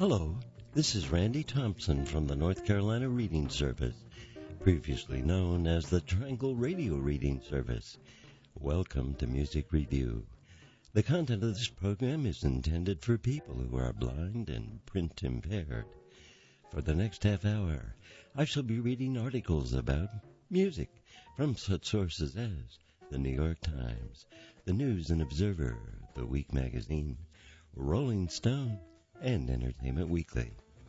Hello, this is Randy Thompson from the North Carolina Reading Service, previously known as the Triangle Radio Reading Service. Welcome to Music Review. The content of this program is intended for people who are blind and print impaired. For the next half hour, I shall be reading articles about music from such sources as the New York Times, the News and Observer, the Week Magazine, Rolling Stone, and Entertainment Weekly.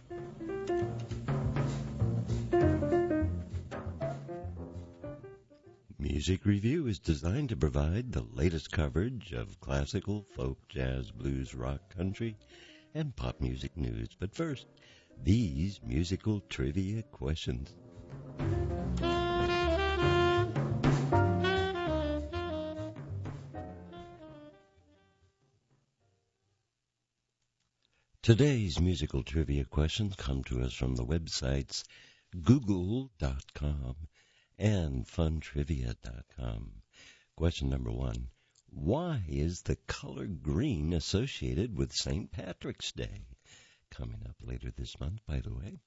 Music Review is designed to provide the latest coverage of classical, folk, jazz, blues, rock, country, and pop music news. But first, these musical trivia questions. Today's musical trivia questions come to us from the websites google.com and funtrivia.com. Question number 1. Why is the color green associated with St. Patrick's Day? Coming up later this month, by the way.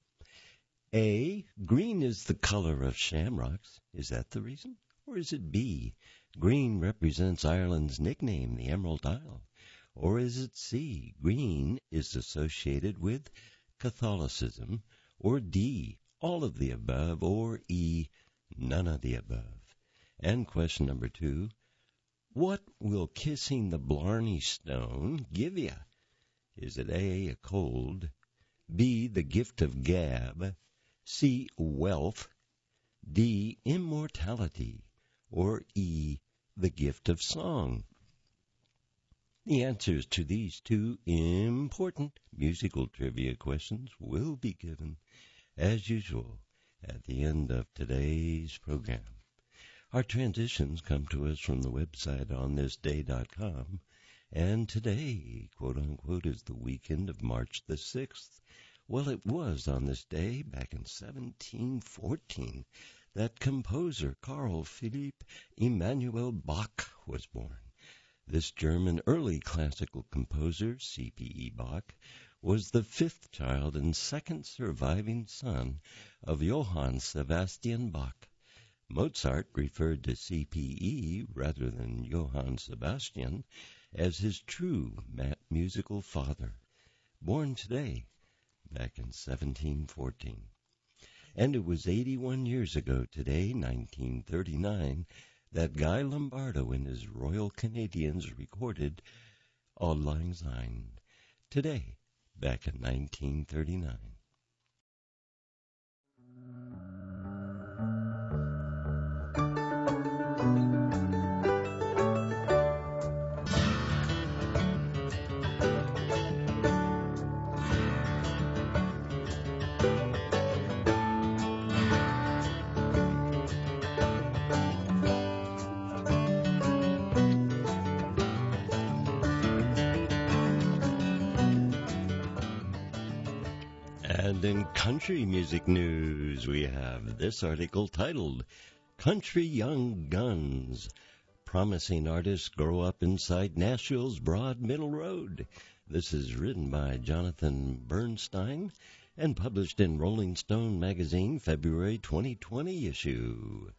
A, green is the color of shamrocks. Is that the reason? Or is it B, green represents Ireland's nickname, the Emerald Isle? Or is it C, green is associated with Catholicism? Or D, all of the above? Or E, none of the above? And question number 2, what will kissing the Blarney Stone give you? Is it A, a cold, B, the gift of gab, C, wealth, D, immortality, or E, the gift of song? The answers to these two important musical trivia questions will be given, as usual, at the end of today's program. Our transitions come to us from the website onthisday.com, and today, quote-unquote, is the weekend of March the 6th. Well, it was on this day, back in 1714, that composer Carl Philipp Emanuel Bach was born. This German early classical composer, C.P.E. Bach, was the fifth child and second surviving son of Johann Sebastian Bach. Mozart referred to C.P.E. rather than Johann Sebastian as his true musical father, born today, back in 1714. And it was 81 years ago today, 1939, that Guy Lombardo and his Royal Canadians recorded Auld Lang Syne. Today, back in 1939. And in country music news, we have this article titled, Country Young Guns, Promising Artists Grow Up Inside Nashville's Broad Middle Road. This is written by Jonathan Bernstein and published in Rolling Stone magazine, February 2020 issue.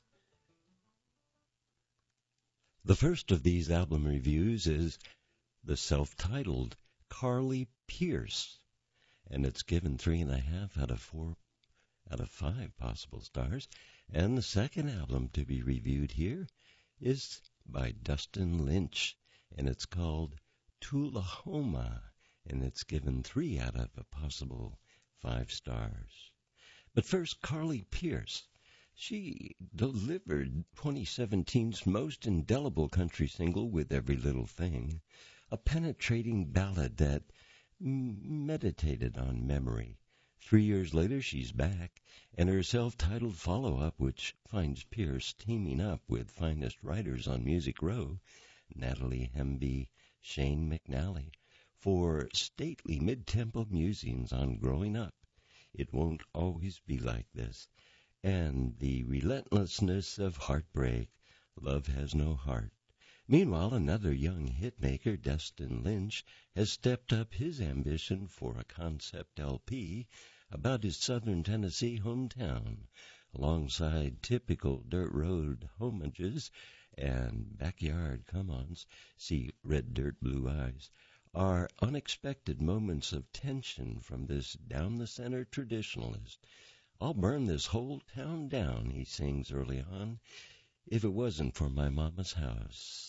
The first of these album reviews is the self-titled Carly Pearce, and it's given 3.5 out of 5 possible stars. And the second album to be reviewed here is by Dustin Lynch, and it's called Tullahoma, and it's given 3 out of a possible 5 stars. But first, Carly Pearce. She delivered 2017's most indelible country single, With Every Little Thing, a penetrating ballad that meditated on memory. 3 years later, she's back, and her self-titled follow-up, which finds Pearce teaming up with finest writers on Music Row, Natalie Hemby, Shane McNally, for stately mid-tempo musings on growing up. It won't always be like this, and the relentlessness of heartbreak. Love has no heart. Meanwhile, another young hitmaker, Destin Lynch, has stepped up his ambition for a concept LP about his southern Tennessee hometown. Alongside typical dirt road homages and backyard come-ons, see Red Dirt, Blue Eyes, are unexpected moments of tension from this down-the-center traditionalist. "I'll burn this whole town down," he sings early on, "if it wasn't for my mama's house."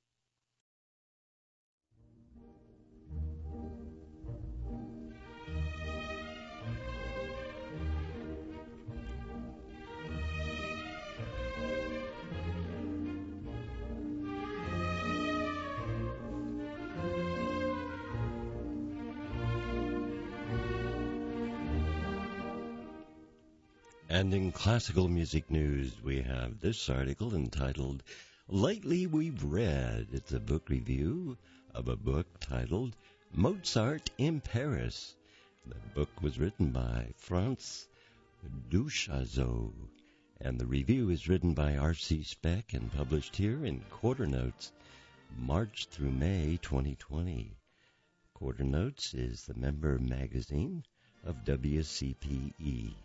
And in classical music news, we have this article entitled, "Lately We've Read." It's a book review of a book titled Mozart in Paris. The book was written by Franz Duchazot, and the review is written by R.C. Speck and published here in Quarter Notes, March through May 2020. Quarter Notes is the member magazine of WCPE.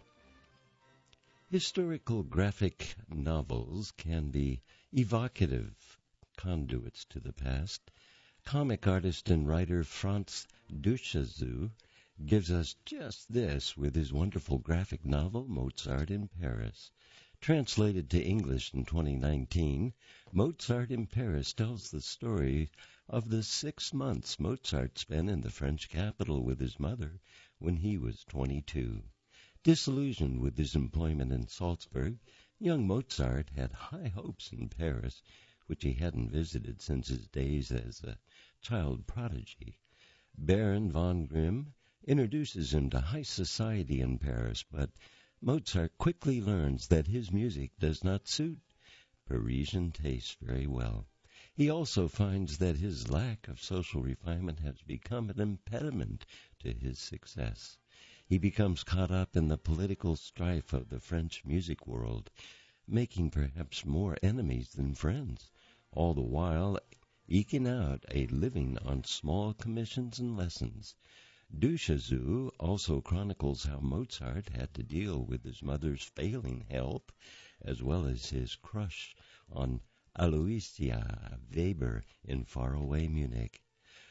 Historical graphic novels can be evocative conduits to the past. Comic artist and writer Franz Duchazot gives us just this with his wonderful graphic novel, Mozart in Paris. Translated to English in 2019, Mozart in Paris tells the story of the 6 months Mozart spent in the French capital with his mother when he was 22. Disillusioned with his employment in Salzburg, young Mozart had high hopes in Paris, which he hadn't visited since his days as a child prodigy. Baron von Grimm introduces him to high society in Paris, but Mozart quickly learns that his music does not suit Parisian taste very well. He also finds that his lack of social refinement has become an impediment to his success. He becomes caught up in the political strife of the French music world, making perhaps more enemies than friends, all the while eking out a living on small commissions and lessons. Duchazot also chronicles how Mozart had to deal with his mother's failing health, as well as his crush on Aloysia Weber in faraway Munich.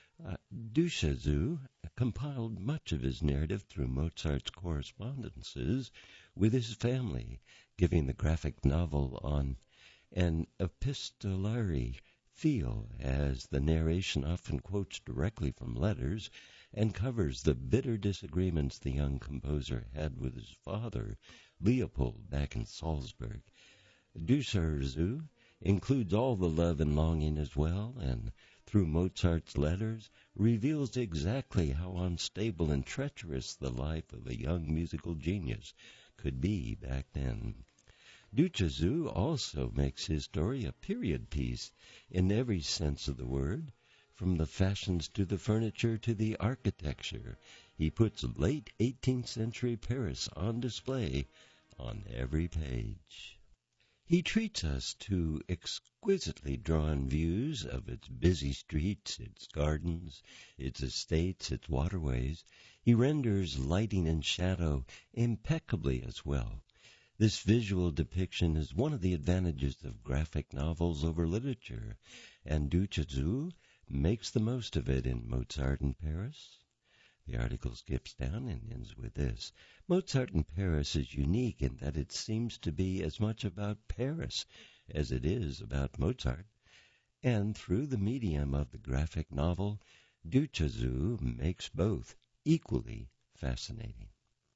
Duchazot compiled much of his narrative through Mozart's correspondences with his family, giving the graphic novel on an epistolary feel, as the narration often quotes directly from letters and covers the bitter disagreements the young composer had with his father, Leopold, back in Salzburg. Duchazot includes all the love and longing as well, and through Mozart's letters, reveals exactly how unstable and treacherous the life of a young musical genius could be back then. Duchazot also makes his story a period piece in every sense of the word, from the fashions to the furniture to the architecture. He puts late 18th century Paris on display on every page. He treats us to exquisitely drawn views of its busy streets, its gardens, its estates, its waterways. He renders lighting and shadow impeccably as well. This visual depiction is one of the advantages of graphic novels over literature, and Duchazot makes the most of it in Mozart in Paris. The article skips down and ends with this. Mozart in Paris is unique in that it seems to be as much about Paris as it is about Mozart, and through the medium of the graphic novel, Duchazot makes both equally fascinating.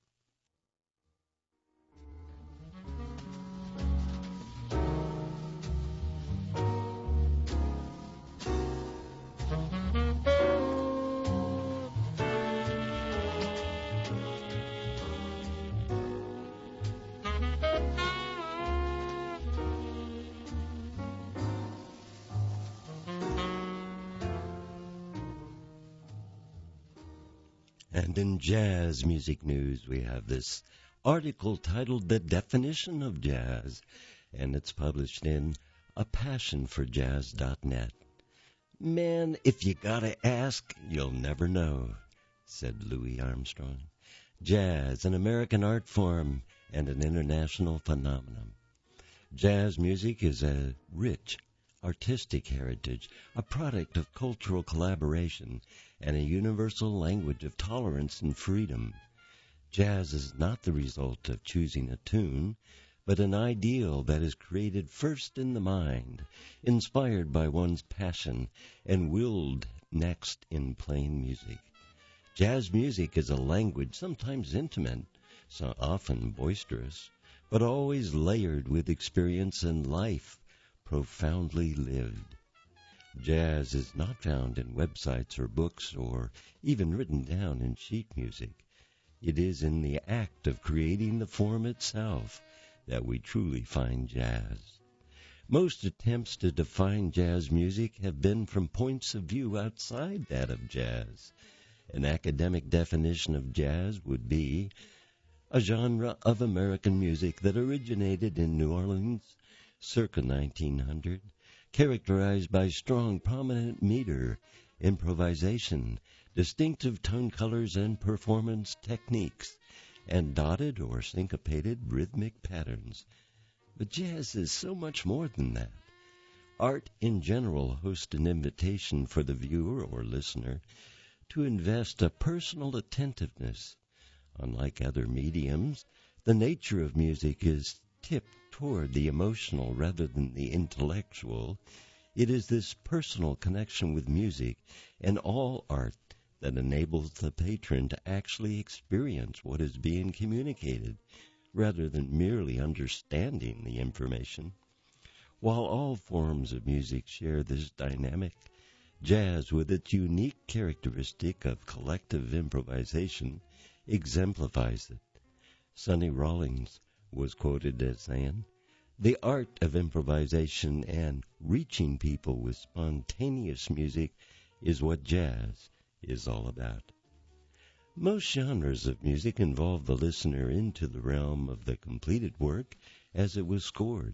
And in jazz music news, we have this article titled The Definition of Jazz, and it's published in apassionforjazz.net. Man, if you gotta ask, you'll never know, said Louis Armstrong. Jazz, an American art form and an international phenomenon. Jazz music is a rich, artistic heritage, a product of cultural collaboration, and a universal language of tolerance and freedom. Jazz is not the result of choosing a tune, but an ideal that is created first in the mind, inspired by one's passion, and willed next in playing music. Jazz music is a language sometimes intimate, so often boisterous, but always layered with experience and life profoundly lived. Jazz is not found in websites or books or even written down in sheet music. It is in the act of creating the form itself that we truly find jazz. Most attempts to define jazz music have been from points of view outside that of jazz. An academic definition of jazz would be a genre of American music that originated in New Orleans circa 1900, characterized by strong, prominent meter, improvisation, distinctive tone colors and performance techniques, and dotted or syncopated rhythmic patterns. But jazz is so much more than that. Art in general hosts an invitation for the viewer or listener to invest a personal attentiveness. Unlike other mediums, the nature of music is tipped toward the emotional rather than the intellectual. It is this personal connection with music and all art that enables the patron to actually experience what is being communicated, rather than merely understanding the information. While all forms of music share this dynamic, jazz, with its unique characteristic of collective improvisation, exemplifies it. Sonny Rollins was quoted as saying, "The art of improvisation and reaching people with spontaneous music is what jazz is all about." Most genres of music involve the listener into the realm of the completed work as it was scored.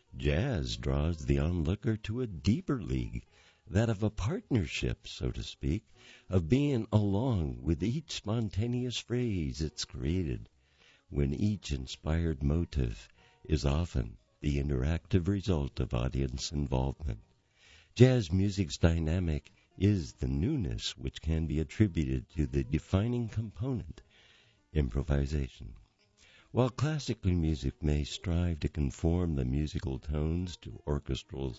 Jazz draws the onlooker to a deeper league, that of a partnership, so to speak, of being along with each spontaneous phrase it's created, when each inspired motive is often the interactive result of audience involvement. Jazz music's dynamic is the newness which can be attributed to the defining component, improvisation. While classical music may strive to conform the musical tones to orchestral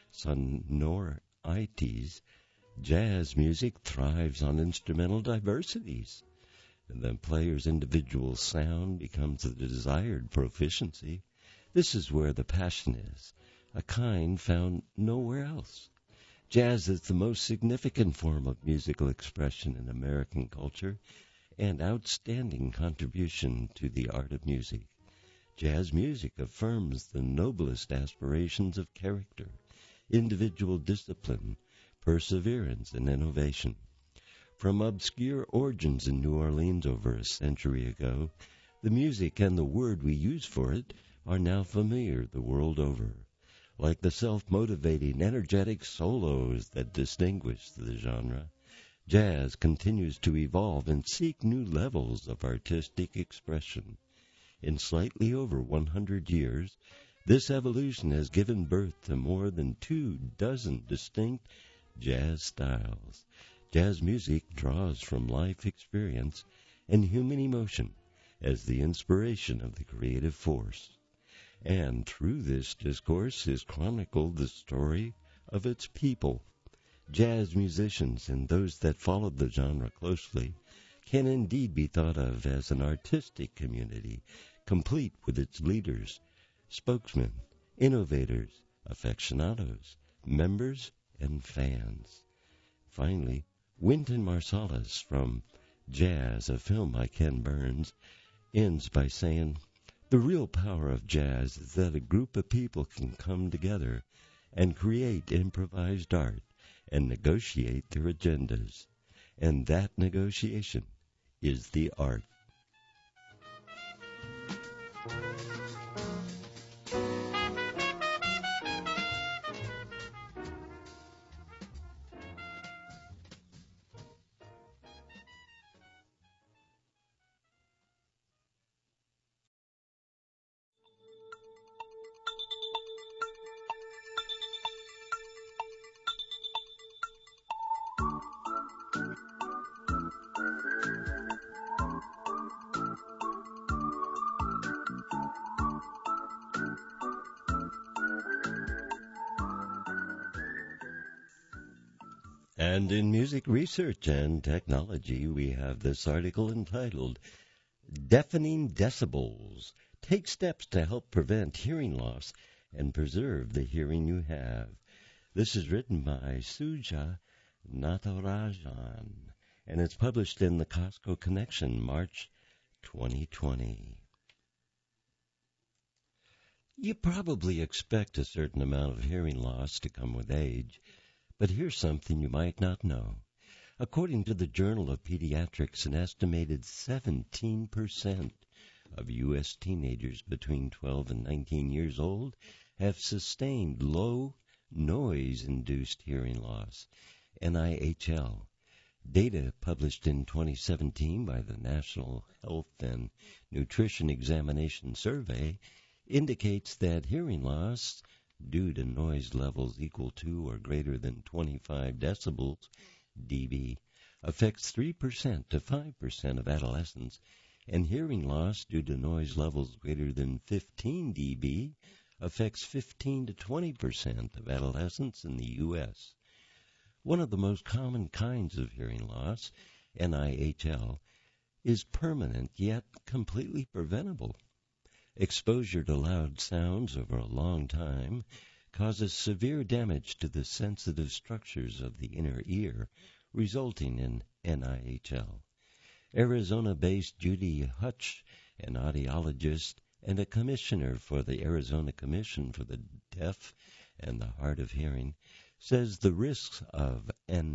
sonorities, jazz music thrives on instrumental diversities. The player's individual sound becomes the desired proficiency. This is where the passion is, a kind found nowhere else. Jazz is the most significant form of musical expression in American culture and outstanding contribution to the art of music. Jazz music affirms the noblest aspirations of character, individual discipline, perseverance, and innovation. From obscure origins in New Orleans over a century ago, the music and the word we use for it are now familiar the world over. Like the self-motivating, energetic solos that distinguish the genre, jazz continues to evolve and seek new levels of artistic expression. In slightly over 100 years, this evolution has given birth to more than 24 distinct jazz styles. Jazz music draws from life experience and human emotion as the inspiration of the creative force. And through this discourse is chronicled the story of its people. Jazz musicians and those that followed the genre closely can indeed be thought of as an artistic community, complete with its leaders, spokesmen, innovators, aficionados, members, and fans. Finally, Wynton Marsalis from Jazz, a film by Ken Burns, ends by saying, "The real power of jazz is that a group of people can come together and create improvised art and negotiate their agendas. And that negotiation is the art." And in music research and technology, we have this article entitled Deafening Decibels. Take steps to help prevent hearing loss and preserve the hearing you have. This is written by Suja Natarajan, and it's published in the Costco Connection, March 2020. You probably expect a certain amount of hearing loss to come with age, but here's something you might not know. According to the Journal of Pediatrics, an estimated 17% of U.S. teenagers between 12 and 19 years old have sustained low noise-induced hearing loss, NIHL. Data published in 2017 by the National Health and Nutrition Examination Survey indicates that hearing loss due to noise levels equal to or greater than 25 decibels dB affects 3% to 5% of adolescents, and hearing loss due to noise levels greater than 15 dB affects 15 to 20% of adolescents in the U.S. One of the most common kinds of hearing loss, NIHL, is permanent yet completely preventable. Exposure to loud sounds over a long time causes severe damage to the sensitive structures of the inner ear, resulting in NIHL. Arizona-based Judy Hutch, an audiologist and a commissioner for the Arizona Commission for the Deaf and the Hard of Hearing, says the risks of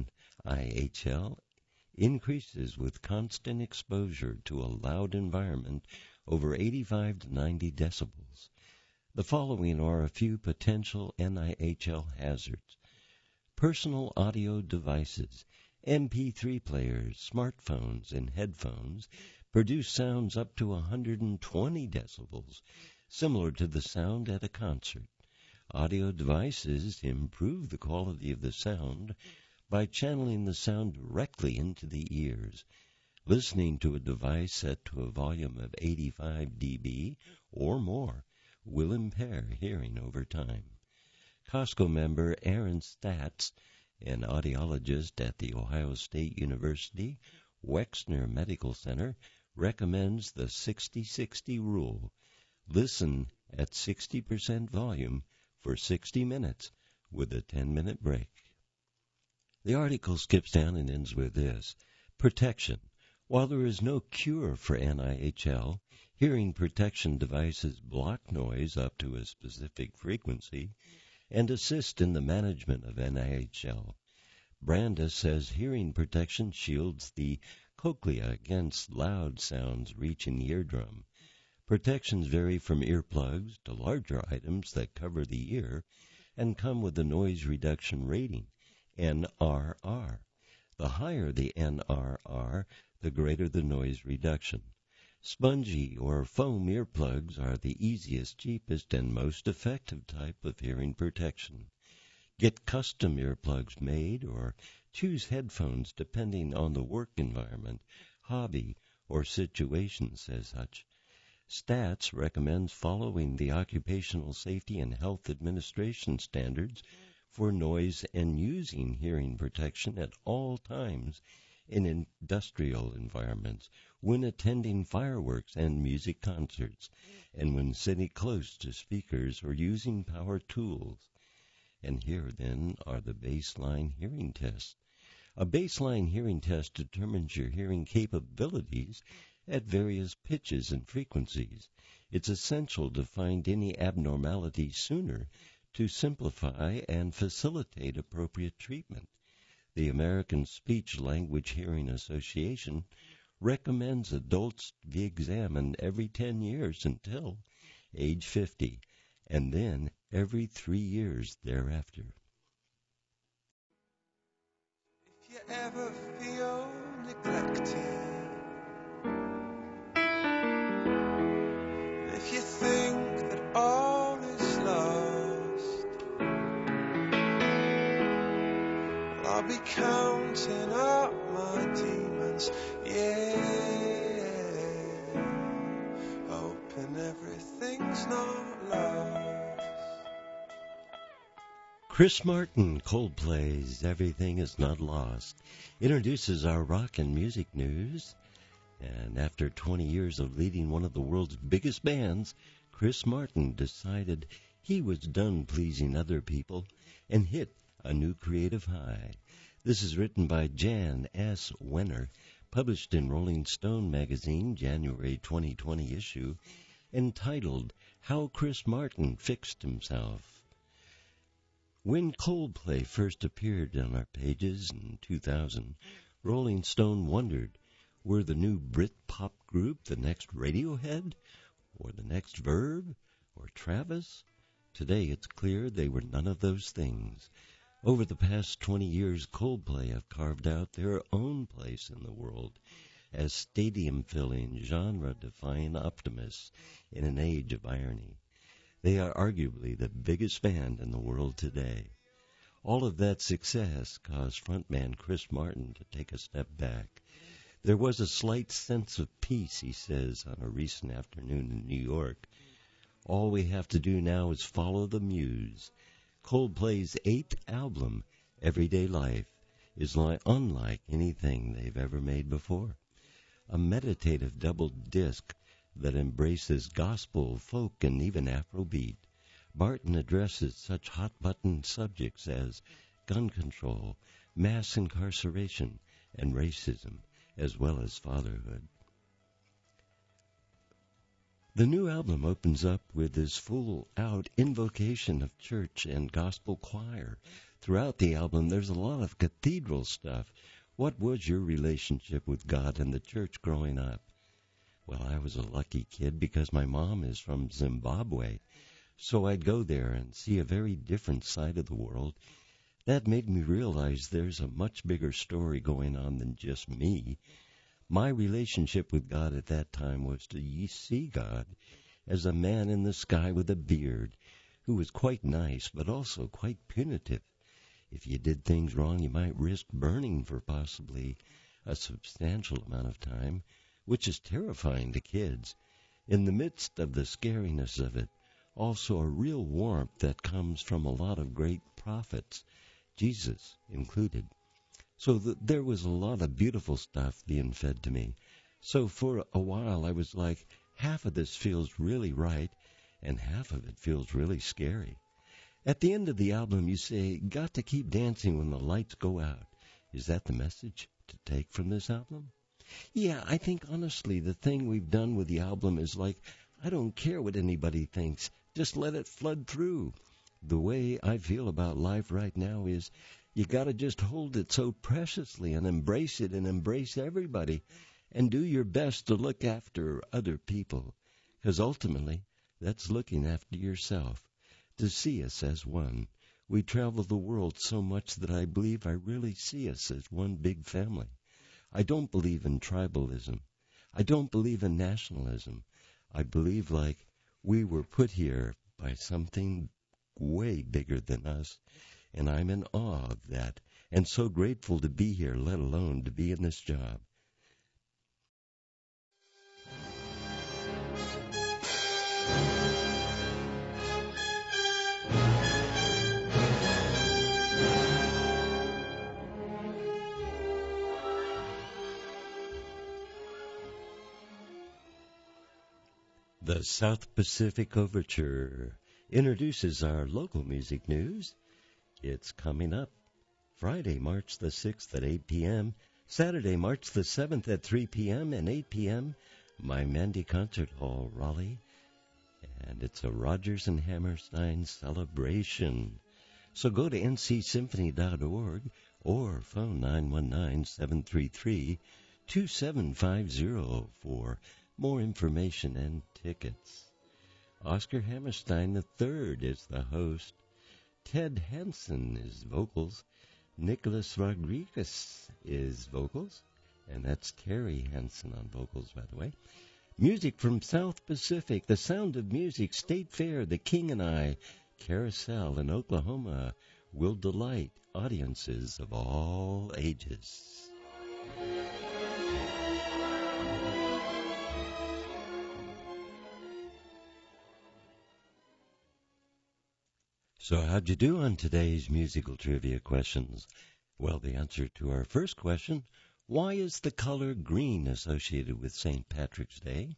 NIHL increases with constant exposure to a loud environment over 85 to 90 decibels. The following are a few potential NIHL hazards. Personal audio devices, MP3 players, smartphones, and headphones produce sounds up to 120 decibels, similar to the sound at a concert. Audio devices improve the quality of the sound by channeling the sound directly into the ears. Listening to a device set to a volume of 85 dB or more will impair hearing over time. Costco member Aaron Statz, an audiologist at the Ohio State University Wexner Medical Center, recommends the 60-60 rule. Listen at 60% volume for 60 minutes with a 10-minute break. The article skips down and ends with this. Protection. While there is no cure for NIHL, hearing protection devices block noise up to a specific frequency and assist in the management of NIHL. Branda says hearing protection shields the cochlea against loud sounds reaching the eardrum. Protections vary from earplugs to larger items that cover the ear and come with a noise reduction rating, NRR. The higher the NRR, the greater the noise reduction. Spongy or foam earplugs are the easiest, cheapest, and most effective type of hearing protection. Get custom earplugs made or choose headphones depending on the work environment, hobby, or situation, says Hutch. Stats recommends following the Occupational Safety and Health Administration standards for noise and using hearing protection at all times in industrial environments, when attending fireworks and music concerts, and when sitting close to speakers or using power tools. And here, then, are the baseline hearing tests. A baseline hearing test determines your hearing capabilities at various pitches and frequencies. It's essential to find any abnormality sooner to simplify and facilitate appropriate treatment. The American Speech Language Hearing Association recommends adults be examined every 10 years until age 50, and then every 3 years thereafter. If you ever feel neglected, if you think that all is lost, I'll be counting up my demons, yeah, hoping everything's not lost. Chris Martin, Coldplay's Everything Is Not Lost, introduces our rock and music news. And after 20 years of leading one of the world's biggest bands, Chris Martin decided he was done pleasing other people and hit a new creative high. This is written by Jan S. Wenner, published in Rolling Stone magazine, January 2020 issue, entitled How Chris Martin Fixed Himself. When Coldplay first appeared on our pages in 2000, Rolling Stone wondered, were the new Brit-pop group the next Radiohead, or the next Verve, or Travis? Today it's clear they were none of those things. Over the past 20 years, Coldplay have carved out their own place in the world as stadium-filling, genre-defying optimists in an age of irony. They are arguably the biggest band in the world today. All of that success caused frontman Chris Martin to take a step back. There was a slight sense of peace, he says, on a recent afternoon in New York. All we have to do now is follow the muse. Coldplay's 8th album, Everyday Life, is unlike anything they've ever made before. A meditative double disc that embraces gospel, folk, and even Afrobeat. Martin addresses such hot-button subjects as gun control, mass incarceration, and racism, as well as fatherhood. The new album opens up with his full-out invocation of church and gospel choir. Throughout the album, there's a lot of cathedral stuff. What was your relationship with God and the church growing up? Well, I was a lucky kid because my mom is from Zimbabwe, so I'd go there and see a very different side of the world. That made me realize there's a much bigger story going on than just me. My relationship with God at that time was to see God as a man in the sky with a beard who was quite nice but also quite punitive. If you did things wrong, you might risk burning for possibly a substantial amount of time, which is terrifying to kids. In the midst of the scariness of it, also a real warmth that comes from a lot of great prophets, Jesus included. So there was a lot of beautiful stuff being fed to me. So for a while I was like, half of this feels really right, and half of it feels really scary. At the end of the album you say, got to keep dancing when the lights go out. Is that the message to take from this album? Yeah, I think honestly the thing we've done with the album is like, I don't care what anybody thinks, just let it flood through. The way I feel about life right now is you got to just hold it so preciously and embrace it and embrace everybody and do your best to look after other people, because ultimately that's looking after yourself. To see us as one. We travel the world so much that I believe I really see us as one big family. I don't believe in tribalism. I don't believe in nationalism. I believe like we were put here by something way bigger than us, and I'm in awe of that, and so grateful to be here, let alone to be in this job. The South Pacific Overture introduces our local music news. It's coming up Friday, March the 6th at 8 p.m., Saturday, March the 7th at 3 p.m. and 8 p.m., My Mandy Concert Hall, Raleigh. And it's a Rodgers and Hammerstein celebration. So go to ncsymphony.org or phone 919-733-2750 for more information and tickets. Oscar Hammerstein III is the host. Ted Hansen is vocals. Nicholas Rodriguez is vocals. And that's Terry Hansen on vocals, by the way. Music from South Pacific, The Sound of Music, State Fair, The King and I, Carousel in Oklahoma will delight audiences of all ages. So how'd you do on today's musical trivia questions? Well, the answer to our first question, why is the color green associated with St. Patrick's Day?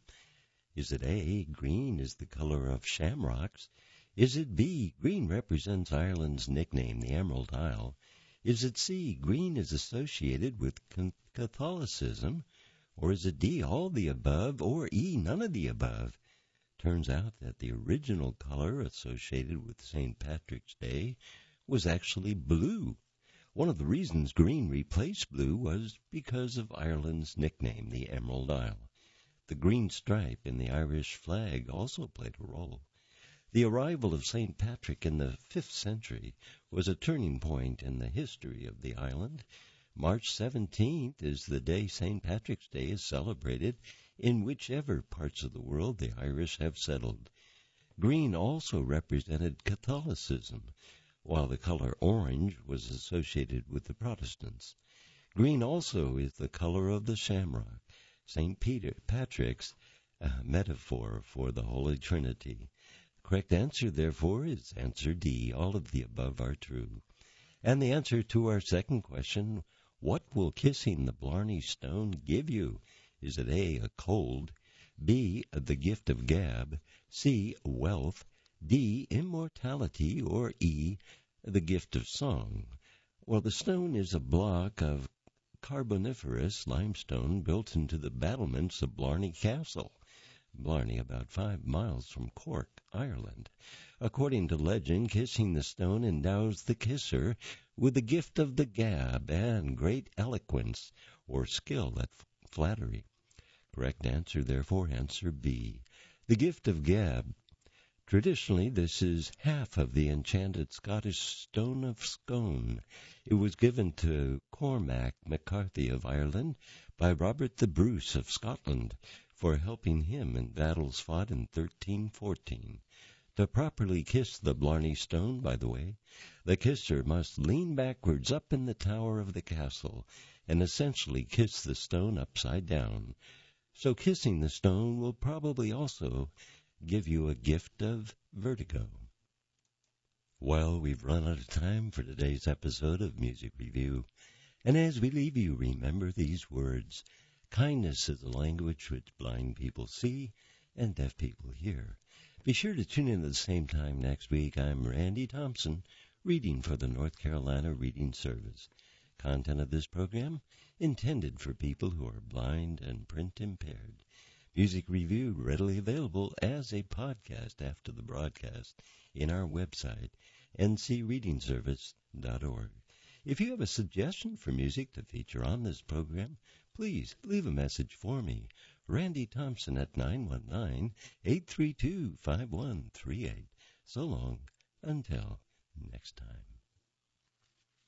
Is it A, green is the color of shamrocks? Is it B, green represents Ireland's nickname, the Emerald Isle? Is it C, green is associated with Catholicism? Or is it D, all the above? Or E, none of the above? Turns out that the original color associated with St. Patrick's Day was actually blue. One of the reasons green replaced blue was because of Ireland's nickname, the Emerald Isle. The green stripe in the Irish flag also played a role. The arrival of St. Patrick in the 5th century was a turning point in the history of the island. March 17th is the day St. Patrick's Day is celebrated in whichever parts of the world the Irish have settled. Green also represented Catholicism, while the color orange was associated with the Protestants. Green also is the color of the shamrock, St. Patrick's metaphor for the Holy Trinity. The correct answer, therefore, is answer D. All of the above are true. And the answer to our second question, what will kissing the Blarney Stone give you? Is it A, a cold, B, the gift of gab, C, wealth, D, immortality, or E, the gift of song? Well, the stone is a block of Carboniferous limestone built into the battlements of Blarney Castle. Blarney, about 5 miles from Cork, Ireland. According to legend, kissing the stone endows the kisser with the gift of the gab and great eloquence or skill at flattery. Correct answer, therefore, answer B. The gift of gab. Traditionally, this is half of the enchanted Scottish stone of Scone. It was given to Cormac MacCarthy of Ireland by Robert the Bruce of Scotland for helping him in battles fought in 1314. To properly kiss the Blarney Stone, by the way, the kisser must lean backwards up in the tower of the castle and essentially kiss the stone upside down. So kissing the stone will probably also give you a gift of vertigo. Well, we've run out of time for today's episode of Music Review. And as we leave you, remember these words. Kindness is a language which blind people see and deaf people hear. Be sure to tune in at the same time next week. I'm Randy Thompson, reading for the North Carolina Reading Service. Content of this program intended for people who are blind and print impaired. Music Review readily available as a podcast after the broadcast in our website, ncreadingservice.org. If you have a suggestion for music to feature on this program, please leave a message for me, Randy Thompson at 919-832-5138. So long until next time.